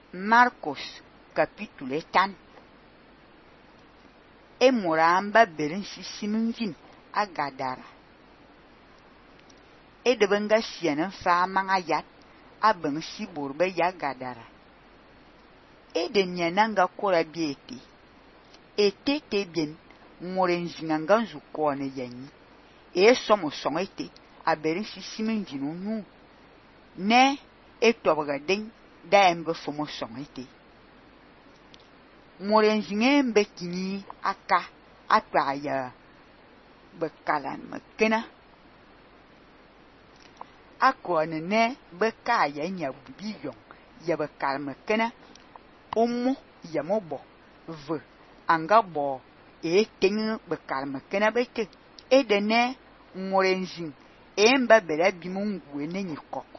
Marcos capítulo 10. E moramba berin sisimin vin a Gadara. E de benga sianen fa mangayat a ben si borbe ya Gadara. E de nyananga kora bieti. E te bien moren zingangan zukone yanyi. E somo songete a berin sisimin vinunu. Ne e tobagadeng da embe fomo songete. Moren zingen bekini aka atwaya bekalan mekena. Akone ne bekaya nyabiyong ya bekal mekena. Omo ya mobo v anga bo e ting bekal mekena bete. E de ne moren zing emba bela bimungu ne nyikoko.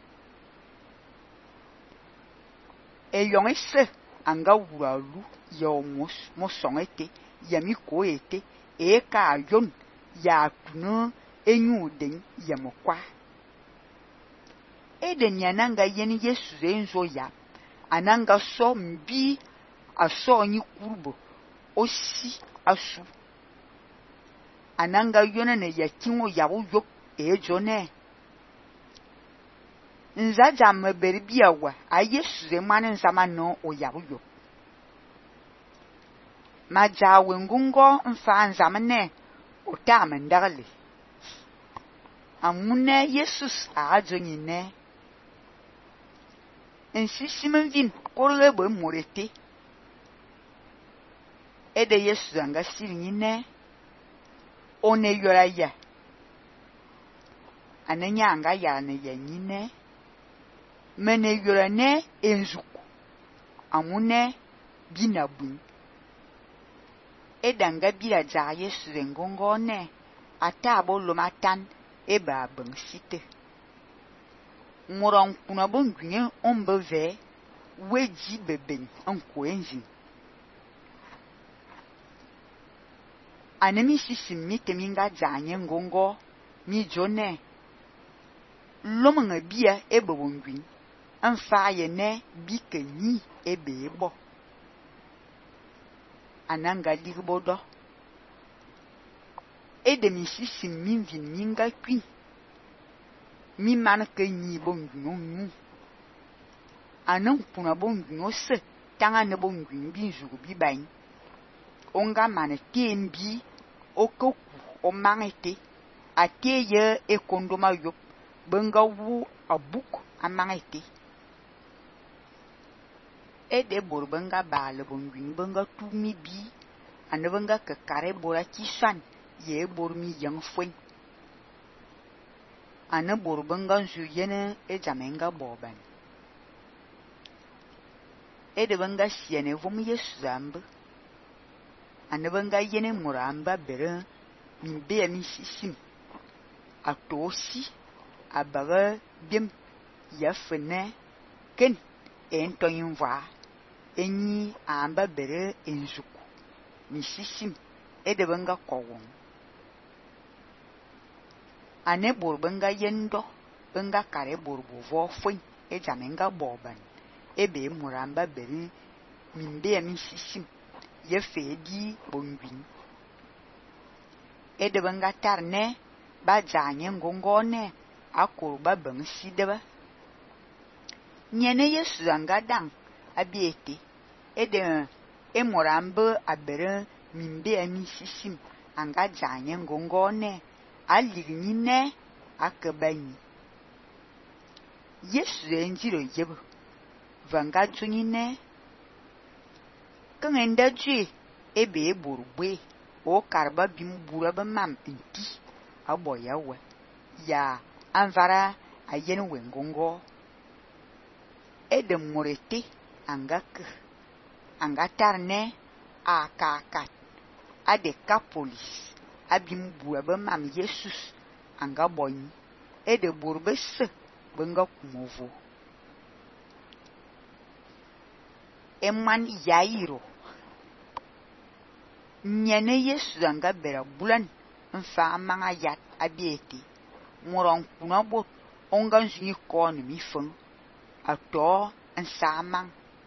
E yong ese anga wuralu ya mosongete ya mikoete e ka ayon ya tunu enyuden ya mokwa. E de nyananga yeni Yesu enzo ya ananga so mbi aso nyi kurbo osi asu ananga yona ne ya kinwo ya wo e jone nzaja mebere biawa a Yesu re mane nzama no oyabuyo maja wengungo mfa nzama ne otama ndagali amune Jesus a ajonyi ne ensisimen vin korwe bo morete ede Yesu anga sirinyi ne one yora ya anenya anga ya ne yanyine mene yora ne enzuku amune binabu edanga bila ja Yesu rengongo ne atabo lomatan eba bangsite moron kuna bongunye ombeve weji beben anko enzi anemi sisimi teminga janye ngongo mi jone lomanga bia ebe bongun anfa ye ne bikenyi ebe ebo ananga digbodo edemi sisimi vinninga kwi mi man kenyi bongun anan kuna bongun ose tanga ne bongun binjuru bibain onga mane tembi okoku o mangete ateye ekondoma yop benga wu abuk amangete ede borbenga bale bongun benga tumi bi anebenga kakare bora kisan ye bormi yang fwen ane borbenga nzu yene ejamenga boban ede benga siene vom Yesu zambe anebenga yene muramba bere mimbe mi sisim atosi abaga bim yafene ken entoyin va enyi amba bere enzuku mi sisim ede benga kowon ane borbenga yendo benga kare borbo vo fwen ejamenga boban ebe muramba bere mimbe mi sisim ye fedi bongbin ede benga tarne ba janye ngongone akuru ba bangsi deba nyene Yesu anga dang abiete ede emorambe abere mimbe ami sisim anga janye ngongone alignine akabani Yesu enjiro yebo vanga tunyine kangenda jwe ebe borugbe o karba bim buraba mam inti aboyawe ya anvara ayen wengongo ede morete anga tarne akakat ade kapolis abim buraba mam Jesus anga boy ede burbe se benga kumovo emman yairo nyene Yesu anga bera bulan mfa manga yat abieti moron kuna bot ongan zini kon mi fun ato en samang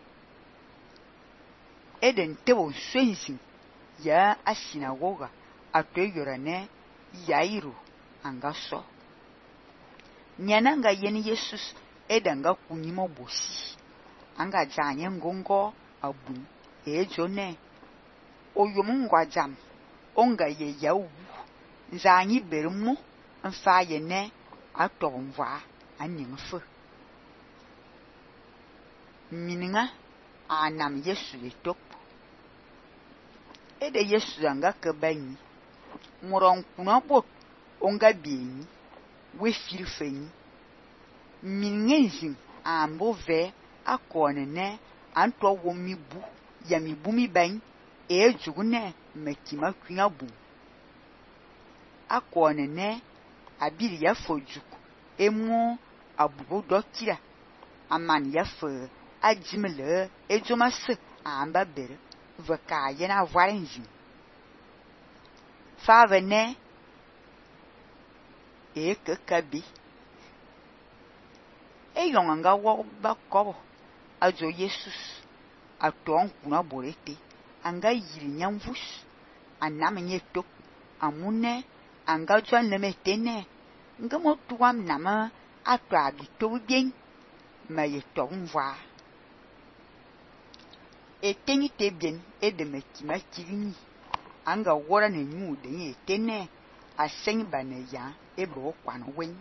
eden tebo swenzin ya a sinagoga a toyora ne Yairo anga so nyananga yen Jesus edanga kunyimo bosi anga janye ngongo abu ejone oyomungwa jam onga ye yawu zanyi bermu nfa ye ne atomva anyimfu mininga anam Yesu etop ede Yesu anga kebanyi muron kuna bot onga bieni we filfeni minngenzin ambo ve akone ne anto wo mibu ya mibu mi ban ejugune mekima kwina bu akone ne abiri ya fojuku emu abubu dokira aman ya fo ajimele ejomase amba bere vaka yena varenzi fave ne kakabi eyonganga wo bakobo ajo Jesus aton kuna borete anga yiri nyamvus anamenye top amune anga jwan lemetene ngamo tuam nama atwa bito bien maye tomva eteni te bien edemekima kirini anga wora ne nyu de etene asen baneya ebo kwan wen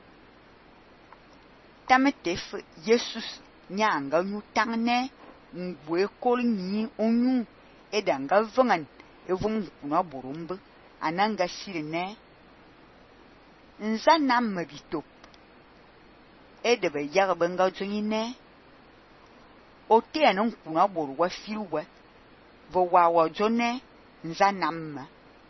tametef Jesus nyanga nyu tangne ngwe kolni onyu edanga vangan evum kuna borumbe ananga shirne nzana mabito edebe yagbenga jonyine ote anon kuna borwa filwa vo wawa jone nzanam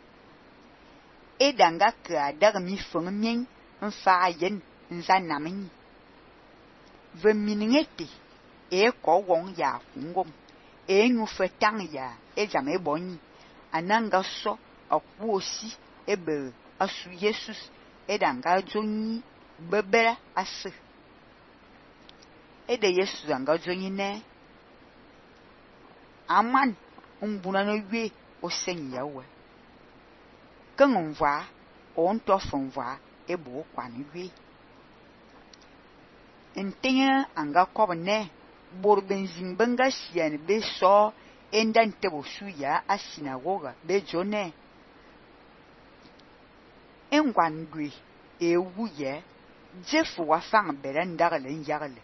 edanga ka daga mi fongmien nfa yen nzanamni ve miningete ko won ya kungom nyu fetang ya ejame boni ananga so akwosi ebe asu Jesus edanga joni bebera ase ede Yesu anga joni ne aman umbuna no wie osenya we kanonva on tofonva ebo kwani wie entenya anga kobne borbenzin banga sian be so endan tebo suya a sinagoga be jone engwandwi ewuye jefu wa fang berandagale njagale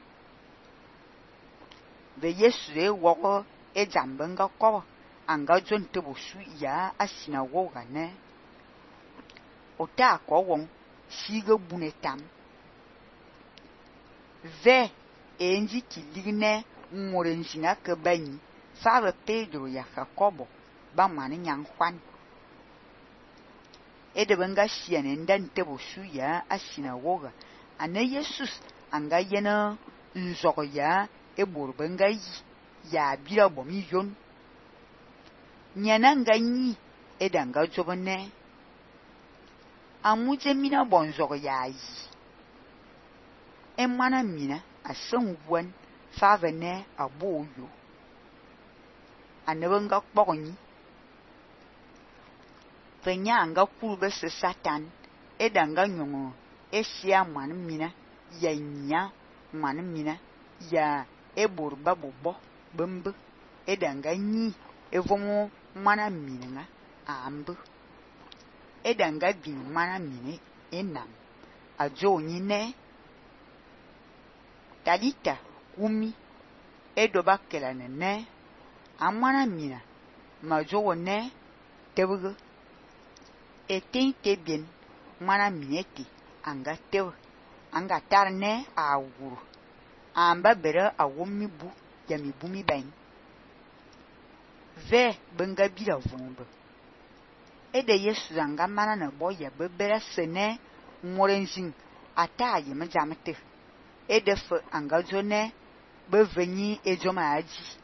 be Yesu wo ejambanga ko anga jon tebo suya a sinagoga ne ota ko won siga bunetam ve enji kiligne ngorenzina ke bani fa Pedro ya Jacobo ba mani nyang kwan edebanga siane ndan tebo suya a sinagoga ane Jesus anga yena nzoya eborbenga ya bira bomi jon nyananga nyi edanga jobone amuje mina bonzogo yayi emana mina asenwan favene aboyo anebanga kpogni fenyanga kulbe se Satan edanga nyongo esia man mina ya nya man mina ya eborba bobo bembe edanga nyi evomo mana mina ambu edanga bin mana mine enam ajo nyine talita kumi edoba kelane ne amana mina majo ne tebugo etente bien mana mineti anga tew anga tarne awuru amba bere awomi bu yami bumi bain ve benga bila vombe ede Yesu anga mana na boya bebere sene morenzin ataye majamete ede fe anga jone beveni ejoma aji